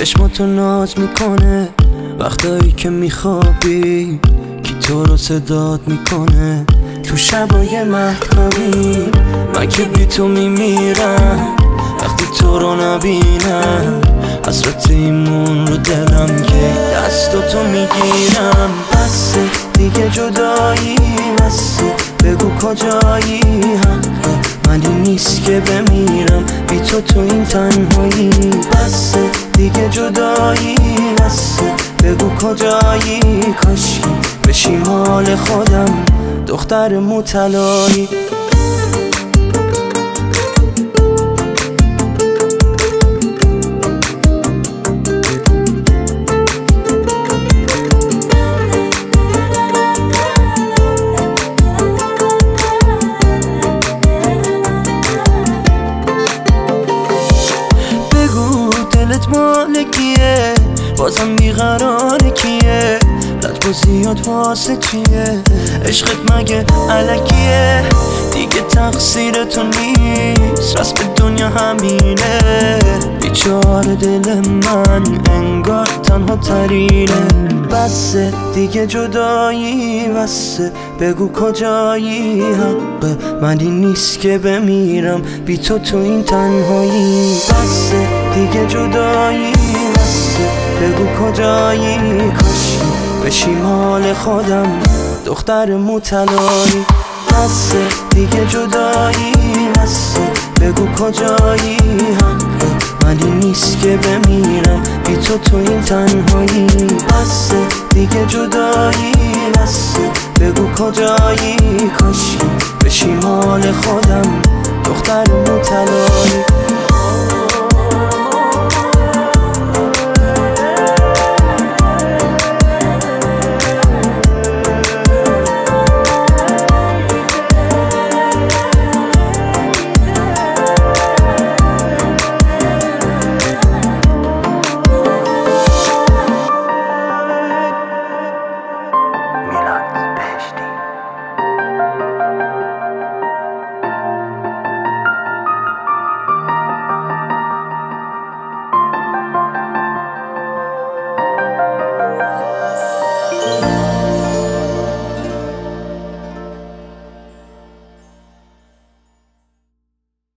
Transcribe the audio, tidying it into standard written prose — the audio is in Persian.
چشماتو ناز میکنه وقتایی که میخوابی، کی تو رو صدات میکنه تو شبای مهتابی. من که بی تو میمیرم وقتی تو رو نبینم، حسرت ایمون رو دلم که دستاتو میگیرم. بسه دیگه جدایی، بسه بگو کجایی، منی نیست که بمیرم بی تو تو این تنهایی. بسه دیگه جدایی، بسه بگو کجایی، کاشکی بشی مال خودم دختر موطلایی. دلت مال کیه؟ بازم بیقرار کیه؟ لطف و زیاد واسه چیه؟ عشقت مگه علکیه؟ دیگه تقصیر تو نیست، رسم دنیا همینه. بیچاره دل من انگار تنها ترینه. بسه دیگه جدایی، بسه بگو کجایی، حق منی نیست که بمیرم بی تو تو این تنهایی. بسه دیگه جدایی، بسه بگو کجایی، کاشکی بشی مال خودم دختر موطلایی. بسه دیگه جدایی، بسه بگو کجایی، حق منی نیست که بمیرم بی تو تو این تنهایی. بسه دیگه جدایی، بسه بگو کجایی، کاشکی بشی مال خودم دختر موطلایی.